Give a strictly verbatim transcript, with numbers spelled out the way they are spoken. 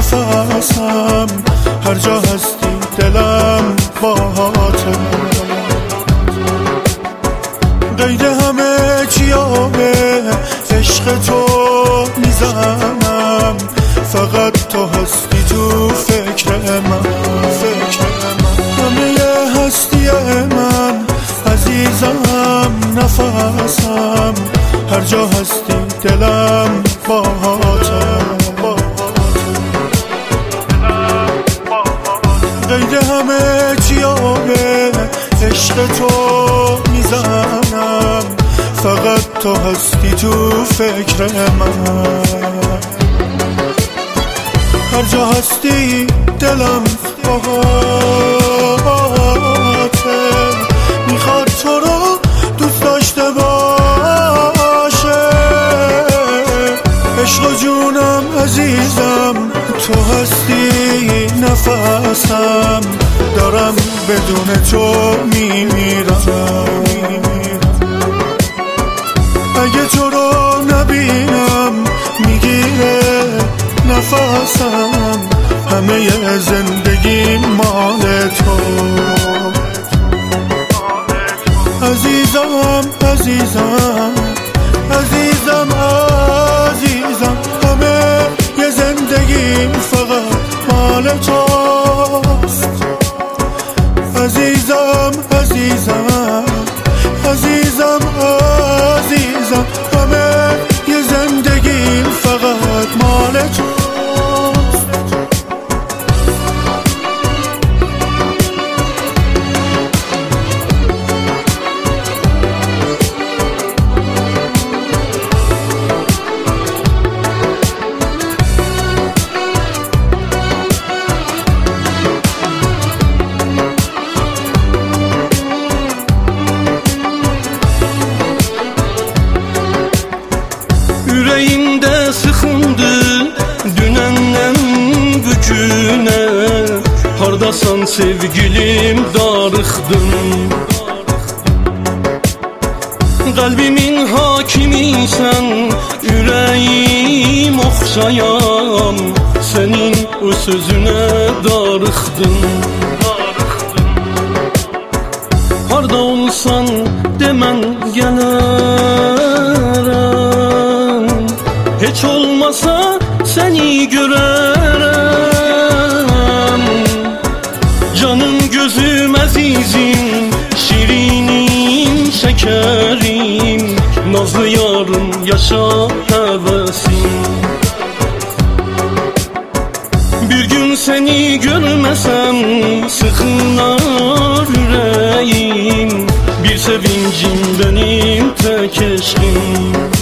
نفسم، هر جا هستی دلم باهاته. قید همه چیابه عشق تو میزنم، فقط تو هستی تو فکر من، فکر من. همه هستی من عزیزم نفسم، هر جا هستی دلم باهاته. قید همه چیابه عشق تو میزنم، فقط تو هستی تو فکر من، هر جا هستی دلم باهاته. میخواد تو رو دوست داشته باشه، عشق و جونم عزیزم تو هستی نفسم، دارم بدون تو میمیرم. اگه تو رو نبینم میگیره نفسم، همه زندگی مال تو. عزیزم عزیزم عزیزم عزیزم، همه یه زندگیم فقط مال توست. عزیزم عزیزم عزیزم عزیزم، همه یه زندگیم فقط مال توست. Ürəyimdə sıxındı dünəndən bugünə, hardasan sevgilim darıxdım. Qəlbimin hakimisən, ürəyim oxşayam, sənin o sözünə darıxdım. Harda olsan demən gələrəm, heç olmasa səni görərəm. Canım gözüm əzizim, şirinim şəkərim, nazlı yarım yaşa həvəsim. Bir gün səni görməsəm sıxılar ürəyim, bir sevincim benim tek eşqim.